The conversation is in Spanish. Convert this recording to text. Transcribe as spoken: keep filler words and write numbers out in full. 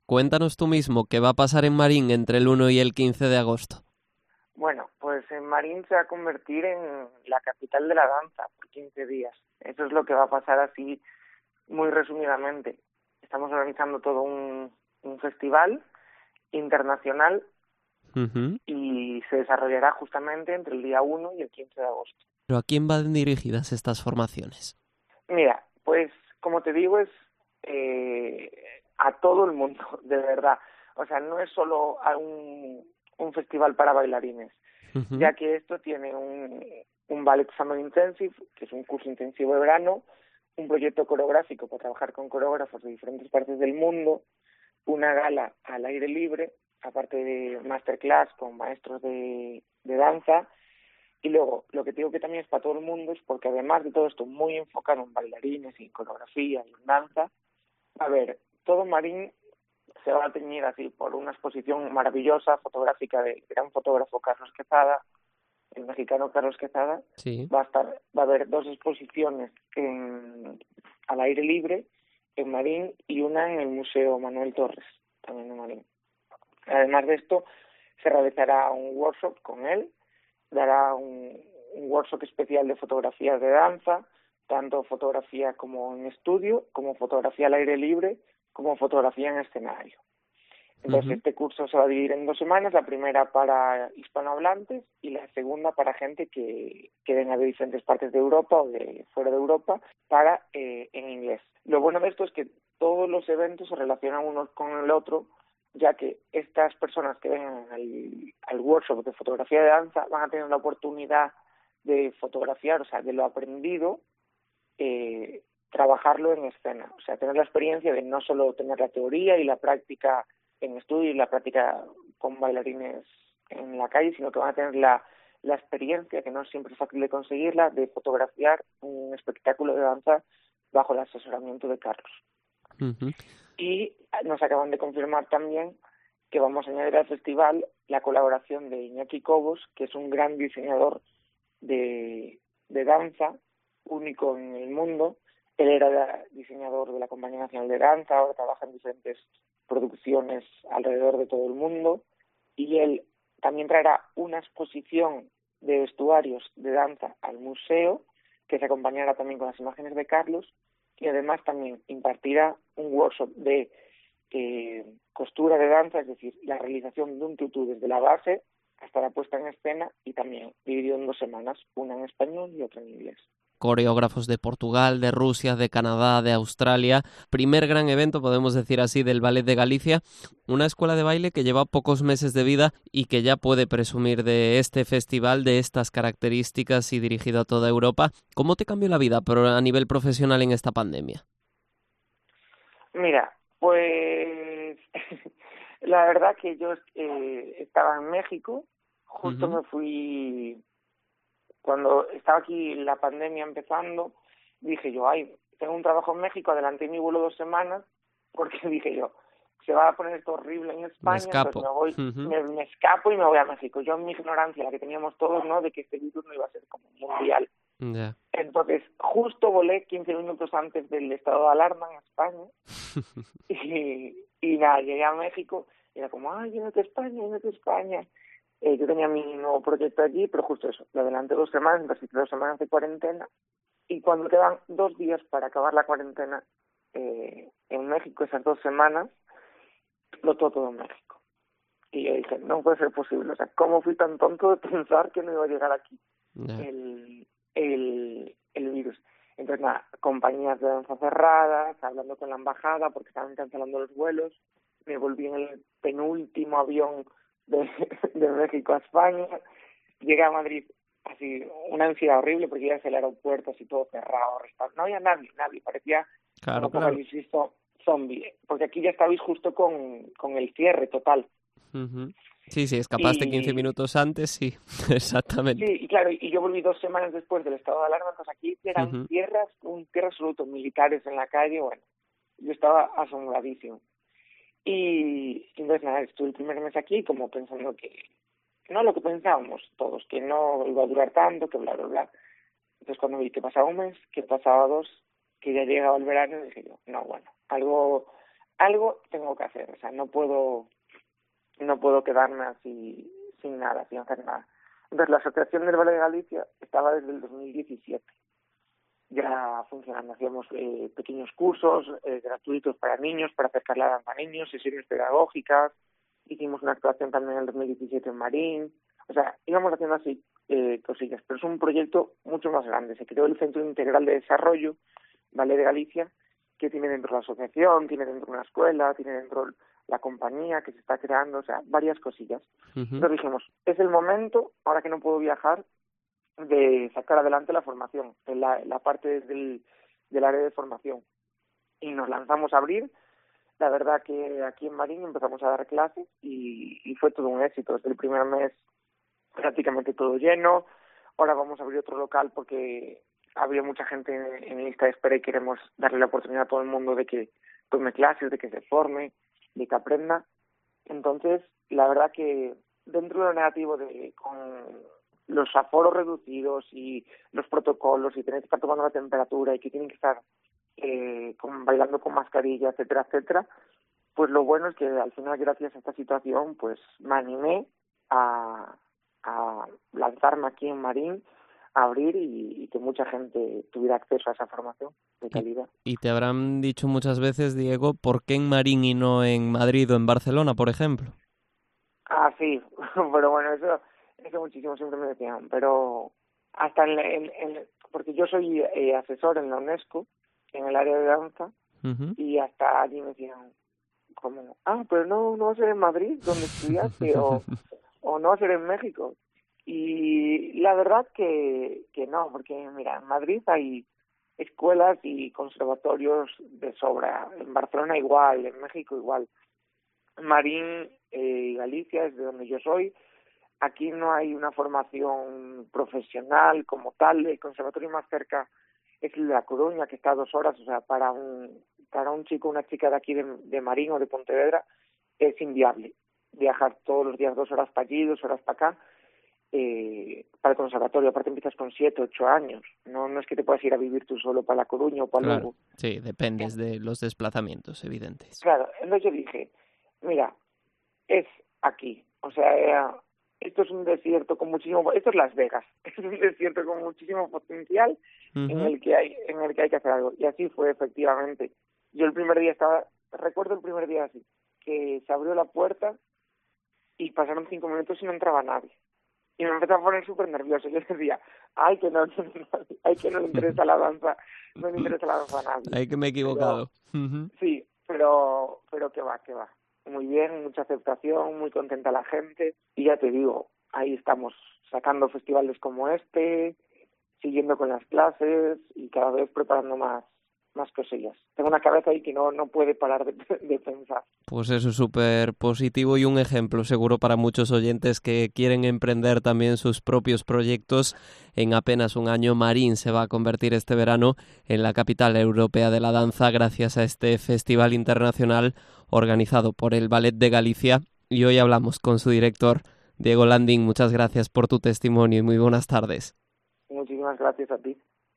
Cuéntanos tú mismo qué va a pasar en Marín entre el uno y el quince de agosto. Bueno, pues en Marín se va a convertir en la capital de la danza por quince días. Eso es lo que va a pasar así muy resumidamente. Estamos organizando todo un, un festival internacional Uh-huh. y se desarrollará justamente entre el día uno y el quince de agosto. ¿Pero a quién van dirigidas estas formaciones? Mira, pues como te digo, es eh, a todo el mundo, de verdad. O sea, no es solo a un, un festival para bailarines, Uh-huh. ya que esto tiene un, un Ballet Summer Intensive, que es un curso intensivo de verano, un proyecto coreográfico para trabajar con coreógrafos de diferentes partes del mundo, una gala al aire libre, aparte de masterclass con maestros de, de danza. Y luego, lo que te digo que también es para todo el mundo es porque además de todo esto muy enfocado en bailarines y en coreografía y en danza, a ver, todo Marín se va a teñir así por una exposición maravillosa fotográfica del gran fotógrafo Carlos Quezada, el mexicano Carlos Quezada. Sí. Va a estar, va a haber dos exposiciones en, al aire libre en Marín y una en el Museo Manuel Torres, también en Marín. Además de esto, se realizará un workshop con él, dará un, un workshop especial de fotografías de danza, tanto fotografía como en estudio, como fotografía al aire libre, como fotografía en escenario. Entonces, Uh-huh. este curso se va a dividir en dos semanas, la primera para hispanohablantes y la segunda para gente que, que venga de diferentes partes de Europa o de fuera de Europa, para eh, en inglés. Lo bueno de esto es que todos los eventos se relacionan uno con el otro, ya que estas personas que vengan al, al workshop de fotografía de danza van a tener la oportunidad de fotografiar, o sea, de lo aprendido, eh, trabajarlo en escena, o sea, tener la experiencia de no solo tener la teoría y la práctica en estudio y la práctica con bailarines en la calle, sino que van a tener la, la experiencia, que no siempre es fácil de conseguirla, de fotografiar un espectáculo de danza bajo el asesoramiento de Carlos. Uh-huh. Y nos acaban de confirmar también que vamos a añadir al festival la colaboración de Iñaki Cobos, que es un gran diseñador de, de danza, único en el mundo. Él era diseñador de la Compañía Nacional de Danza, ahora trabaja en diferentes producciones alrededor de todo el mundo, y él también traerá una exposición de vestuarios de danza al museo, que se acompañará también con las imágenes de Carlos, y además también impartirá un workshop de eh, costura de danza, es decir, la realización de un tutú desde la base hasta la puesta en escena, y también dividido en dos semanas, una en español y otra en inglés. Coreógrafos de Portugal, de Rusia, de Canadá, de Australia. Primer gran evento, podemos decir así, del Ballet de Galicia. Una escuela de baile que lleva pocos meses de vida y que ya puede presumir de este festival, de estas características y dirigido a toda Europa. ¿Cómo te cambió la vida pero a nivel profesional en esta pandemia? Mira, pues la verdad que yo eh, estaba en México, justo Uh-huh. me fui cuando estaba aquí la pandemia empezando, dije yo, ay, tengo un trabajo en México, adelanté mi vuelo dos semanas, porque dije yo, se va a poner esto horrible en Me España, entonces escapo. me voy, Uh-huh. me, me escapo y me voy a México. Yo en mi ignorancia, la que teníamos todos, ¿no?, de que este virus no iba a ser como mundial. Ya. Entonces, justo volé quince minutos antes del estado de alarma en España y, y nada, llegué a México y era como, ay, vete a España, vete a España. Eh, yo tenía mi nuevo proyecto allí, pero justo eso, lo adelanté dos semanas, entonces hice dos semanas de cuarentena, y cuando quedan dos días para acabar la cuarentena eh, en México, esas dos semanas, explotó todo en México. Y yo dije, no puede ser posible, o sea, ¿cómo fui tan tonto de pensar que no iba a llegar aquí Ya. el, el, el virus? Entonces, nada, compañías de danza cerradas, hablando con la embajada porque estaban cancelando los vuelos, me volví en el penúltimo avión de, de México a España, llegué a Madrid así, una ansiedad horrible porque iba hacia el aeropuerto así todo cerrado, restaurado. No había nadie, nadie, parecía un Claro, claro. apocalipsis zombie, porque aquí ya estabais justo con, con el cierre total. Uh-huh. Sí, sí, escapaste quince Y minutos antes, sí, sí, exactamente. y claro, y yo volví dos semanas después del estado de alarma, entonces aquí eran Uh-huh. tierras, un tierra absoluto, militares en la calle, bueno, yo estaba asombradísimo. Y entonces nada, estuve el primer mes aquí como pensando que, no lo que pensábamos todos, que no iba a durar tanto, que bla, bla, bla. Entonces cuando vi que pasaba un mes, que pasaba dos, que ya llegaba el verano, dije yo, no, bueno, algo algo tengo que hacer, o sea, no puedo, no puedo quedarme así sin nada, sin hacer nada. Entonces, la Asociación del Ballet de Galicia estaba desde el dos mil diecisiete ya funcionando. Hacíamos eh, pequeños cursos eh, gratuitos para niños, para acercar la danza a niños, sesiones pedagógicas. Hicimos una actuación también en el dos mil diecisiete en Marín. O sea, íbamos haciendo así eh, cosillas, pero es un proyecto mucho más grande. Se creó el Centro Integral de Desarrollo Ballet de Galicia, que tiene dentro la asociación, tiene dentro una escuela, tiene dentro la compañía que se está creando, o sea, varias cosillas. Uh-huh. Entonces dijimos, es el momento, ahora que no puedo viajar, de sacar adelante la formación, en la, la parte del, del área de formación. Y nos lanzamos a abrir. La verdad que aquí en Marín empezamos a dar clases y, y fue todo un éxito. Desde el primer mes prácticamente todo lleno. Ahora vamos a abrir otro local porque había mucha gente en, en lista de espera y queremos darle la oportunidad a todo el mundo de que tome clases, de que se forme, de que aprenda. Entonces, la verdad que dentro de lo negativo de con los aforos reducidos y los protocolos y tener que estar tomando la temperatura y que tienen que estar eh, con, bailando con mascarilla, etcétera, etcétera, pues lo bueno es que al final, gracias a esta situación, pues me animé a, a lanzarme aquí en Marín, a abrir y, y que mucha gente tuviera acceso a esa formación de calidad. Y, y te habrán dicho muchas veces, Diego, ¿por qué en Marín y no en Madrid o en Barcelona, por ejemplo? Ah, sí, pero bueno, eso... Eso muchísimo siempre me decían, pero hasta en, en, en porque yo soy eh, asesor en la UNESCO, en el área de danza, uh-huh. y hasta allí me decían, como, ah, pero no, no va a ser en Madrid, donde estudiaste, o, o no va a ser en México. Y la verdad que, que no, porque mira, en Madrid hay escuelas y conservatorios de sobra, en Barcelona igual, en México igual. Marín y eh, Galicia es de donde yo soy. Aquí no hay una formación profesional como tal. El conservatorio más cerca es el de La Coruña, que está a dos horas. O sea, para un para un chico o una chica de aquí de, de Marín o de Pontevedra es inviable viajar todos los días dos horas para allí, dos horas para acá. Eh, para el conservatorio, aparte empiezas con siete, ocho años. No no es que te puedas ir a vivir tú solo para La Coruña o para claro, Lugo. Sí, dependes de los desplazamientos evidentes. Claro, entonces yo dije, mira, es aquí. O sea, esto es un desierto con muchísimo, esto es Las Vegas, es un desierto con muchísimo potencial uh-huh. en el que hay, en el que hay que hacer algo. Y así fue efectivamente. Yo el primer día estaba, recuerdo el primer día así, que se abrió la puerta y pasaron cinco minutos y no entraba nadie. Y me empecé a poner súper nervioso. Yo decía, ay que no, ay que no le interesa la danza, no le interesa la danza a nadie. Ay que me he equivocado. Pero, uh-huh. Sí, pero, pero que va, que va. Muy bien, mucha aceptación, muy contenta la gente y ya te digo, ahí estamos sacando festivales como este, siguiendo con las clases y cada vez preparando más más cosillas. Tengo una cabeza ahí que no, no puede parar de, de pensar. Pues eso es súper positivo y un ejemplo seguro para muchos oyentes que quieren emprender también sus propios proyectos. En apenas un año Marín se va a convertir este verano en la capital europea de la danza gracias a este festival internacional organizado por el Ballet de Galicia. Y hoy hablamos con su director, Diego Landín. Muchas gracias por tu testimonio y muy buenas tardes. Muchísimas gracias a ti.